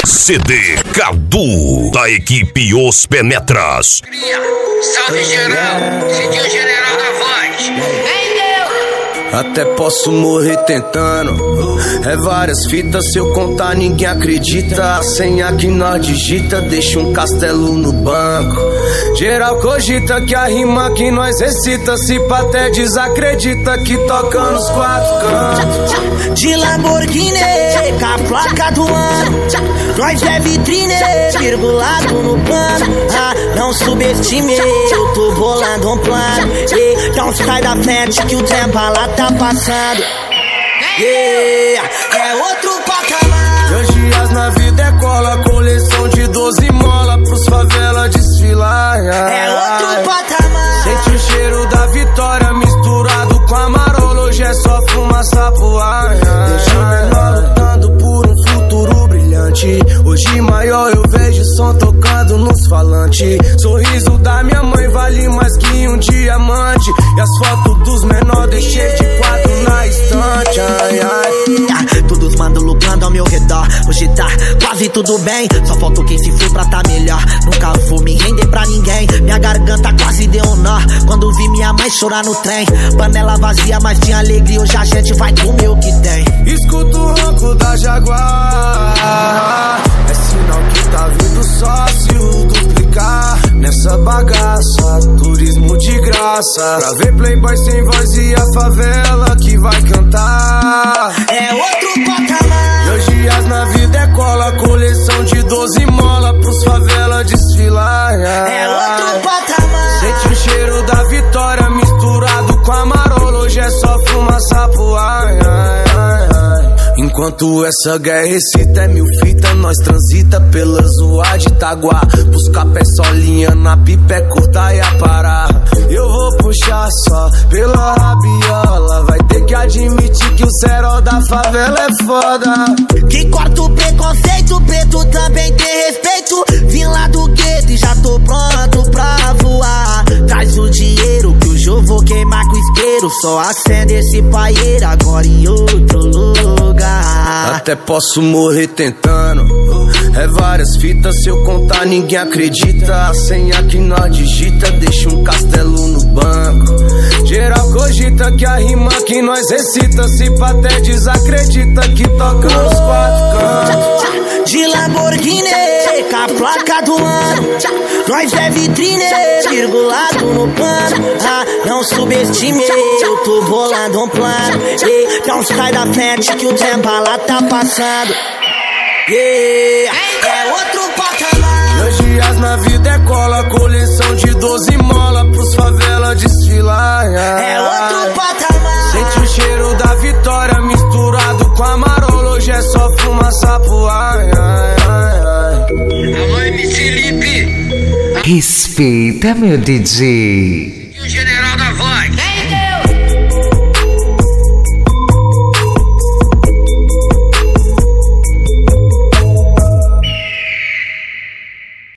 CD Cadu, da equipe Os Penetras. Salve geral, Cidinho General da Voz. Até posso morrer tentando. É várias fitas, se eu contar ninguém acredita. A senha que nós digita deixa um castelo no banco. Geral cogita que a rima que nós recita, se pá até desacredita que toca nos quatro cantos. De Lamborghini, com a placa do ano, nós é vitrine, virgulado no plano. Ah, não subestime, eu tô bolando um plano. Então sai da frente que o tempo lá tá passando. Yeah, é outro patamar. Meus dias na vida é cola, coleção de 12 mola pros favela desfilar. É outro patamar. Sente o cheiro da vitória misturado com a marola, hoje é só fumaça pro ar. Deixa o menor lutando por um futuro brilhante. Hoje maior eu vejo som tocando nos falantes. Sorriso da minha mãe vale mais que um diamante. E as fotos dos menores deixei de quadro na estante. Ai, ai. Todos mandam lucrando ao meu redor. Hoje tá quase tudo bem, só falta quem se for pra tá melhor. Nunca vou me render pra ninguém. Minha garganta quase deu um nó quando vi minha mãe chorar no trem. Panela vazia, mas de alegria hoje a gente vai comer o que tem. Escuto o ronco da Jaguar, é sinal que tá vindo sócio duplicar nessa bagaça, turismo de graça. Pra ver playboy sem voz e a favela que vai cantar. É outro patamar. Meus dias na vida é cola, coleção de 12 mola pros favela desfilar. É outro patamar. Sente o cheiro da vitória misturado com a marola, hoje é só fumaça pro ar. Enquanto essa guerra excita, é mil fita, nós transita pela zoa de Itaguá. Buscar pé solinha na pipa é curta e a parar. Eu vou puxar só pela rabiola, vai ter que admitir que o cerol da favela é foda. Que corta o preconceito, preto também tem respeito. Vim lá do gueto e já tô pronto pra voar. Traz o dinheiro que hoje eu vou queimar com isqueiro. Só acende esse paieiro agora em outro lugar. Até posso morrer tentando. É várias fitas, se eu contar ninguém acredita. A senha que nós digita deixa um castelo no banco. Geral cogita que a rima que nós recita, se pá até desacredita que toca nos quatro cantos. De Lamborghini, com a placa do ano, nós é vitrine, virgulado no plano. Ah, não subestime, eu tô bolando um plano. Então sai da frente que o tempo lá tá passando. Yeah, é outro patamar. Meus dias na vida é cola, coleção de 12 mola pros favela desfilar. É outro patamar. Sente o cheiro da vitória misturado com a marola, hoje é só fumaça pro ar. Alô, MC Lipe. Respeita, meu DJ.